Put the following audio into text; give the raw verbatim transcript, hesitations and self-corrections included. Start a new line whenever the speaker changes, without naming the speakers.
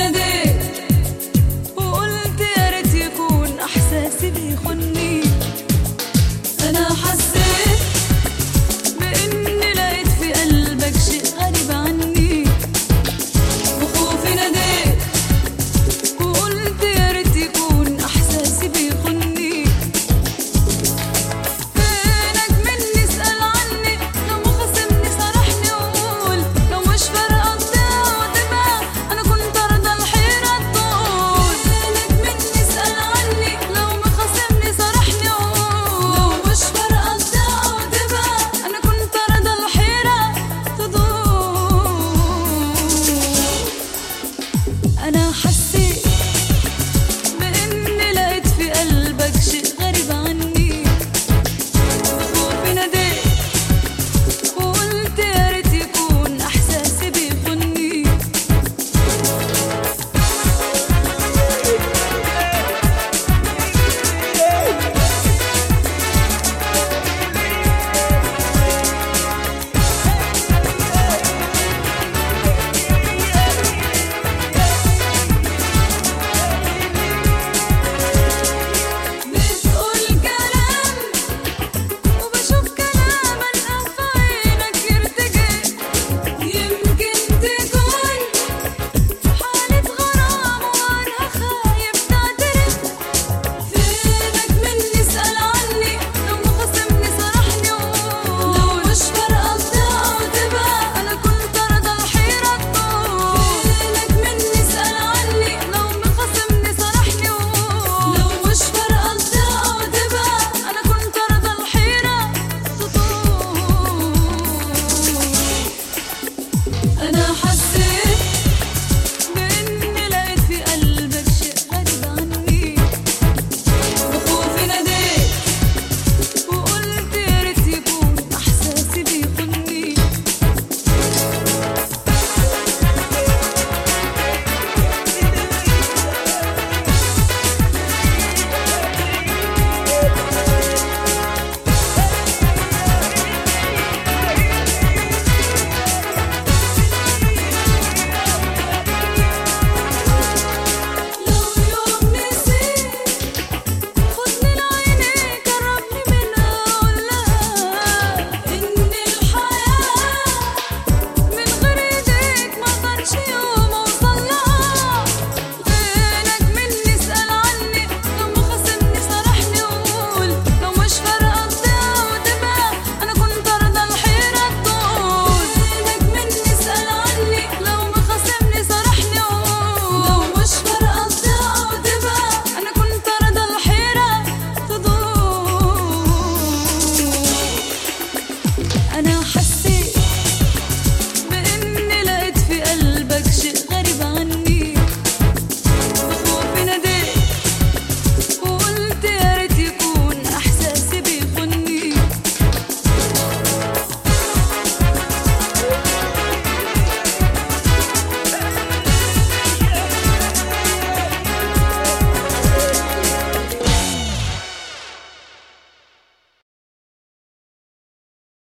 ناديت وقلت يا ريت يكون احساسي بيخوني. انا حسيت باني لقيت في قلبك شيء غريب عني، وخوفي ناديت وقلت يا ريت يكون احساسي بيخوني. فينك مني اسأل عني، لو مخاصمني صارحني وقول، لو مش فارقة تضيع وتبقى انا كنت ارضى الحيرة تطول. فينك مني اسأل عني، لو مخاصمني صارحني وقول، لو مش فارقة تضيع وتبقى انا كنت ارضى الحيرة تطول. انا حسيت باني لقيت في قلبك شيء غريب عني، وخوفي ناديت وقلت يا ريت يكون احساسي بيخوني. بتقول كلام وبشوف كلام ألقى في عينك يرتجي، يمكن تكون حالة غرام وأنا خايف تعترف. فينك مني اسأل عني، لو مخاصمني صارحني وقول، لو مش فارقة تضيع وتبقى أنا كنت أرضى الحيرة تطول. فينك مني اسأل عني، لو مخاصمني صارحني وقول، لو مش فارقة تضيع وتبقى أنا كنت أرضى الحيرة تطول. أنا حسيت